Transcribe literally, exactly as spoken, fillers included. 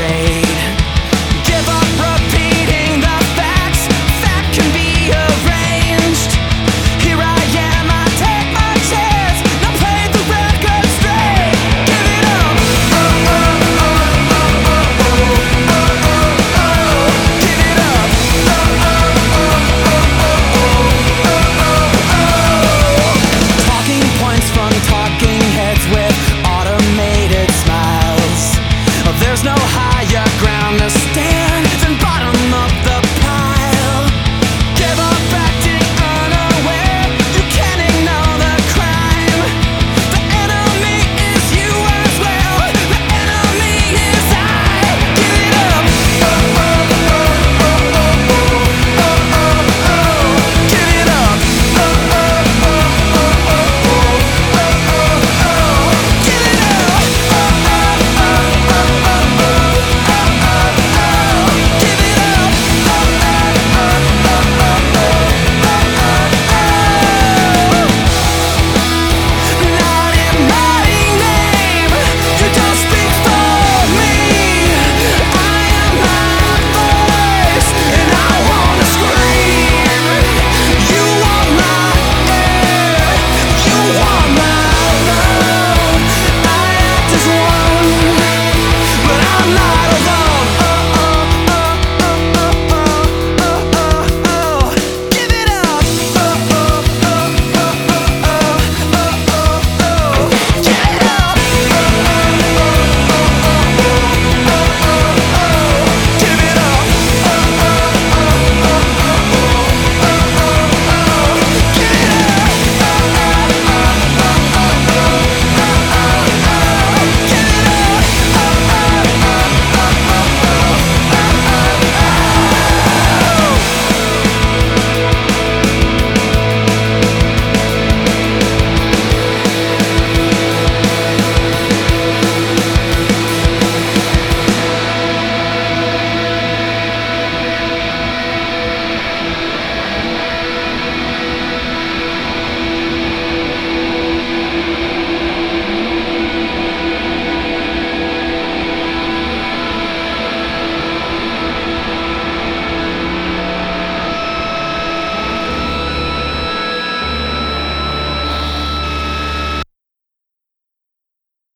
afraid. Give up repeating the facts that can be arranged. Here I am, I take my chance. Now play the record straight. Give it up. Oh, oh, oh, oh, oh, oh, oh, oh, oh. Give it up. Oh, oh, oh, oh, oh, oh, oh, oh. Talking points from talking heads with automated smiles. There's no higher ground to stand.